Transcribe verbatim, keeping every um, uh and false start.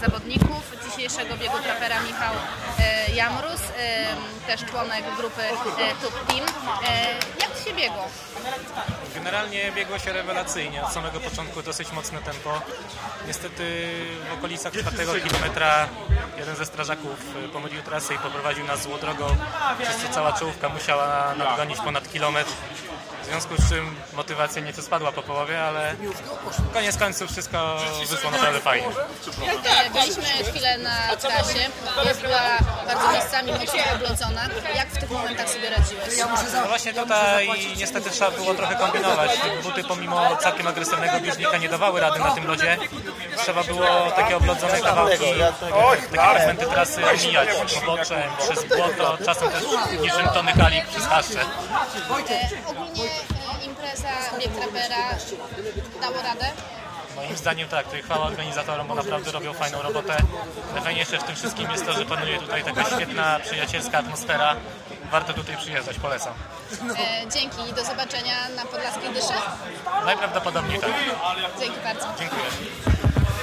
zawodników dzisiejszego biegu trapera Michał e, Jamrus, e, też członek grupy e, Top Team. E, jak Ci się biegło? Generalnie biegło się rewelacyjnie, od samego początku dosyć mocne tempo. Niestety w okolicach czwartego kilometra jeden ze strażaków pomylił trasę i poprowadził nas złą drogą, przez co cała czołówka musiała nadgonić ponad kilometr. W związku z czym motywacja nieco spadła po połowie, ale koniec końców wszystko wyszło naprawdę fajnie. Byliśmy chwilę na trasie, jest była bardzo miejscami mocno oblodzona. Jak w tych momentach sobie radziłeś? No właśnie tutaj niestety trzeba było trochę kombinować. Buty pomimo całkiem agresywnego bieżnika nie dawały rady na tym lodzie. Trzeba było takie oblodzone kawałki, takie fragmenty trasy omijać poboczem, przez błoto, czasem też niczym Tony Halik przez haszcze. E, ogólnie e, impreza, bieg trapera dało radę? Moim zdaniem tak, tutaj chwała organizatorom, bo naprawdę robią fajną robotę. Najfajniejsze w tym wszystkim jest to, że panuje tutaj taka świetna, przyjacielska atmosfera. Warto tutaj przyjeżdżać, polecam. E, dzięki i do zobaczenia na Podlaskiej Dyszy. Najprawdopodobniej tak. Dzięki bardzo. Dziękuję.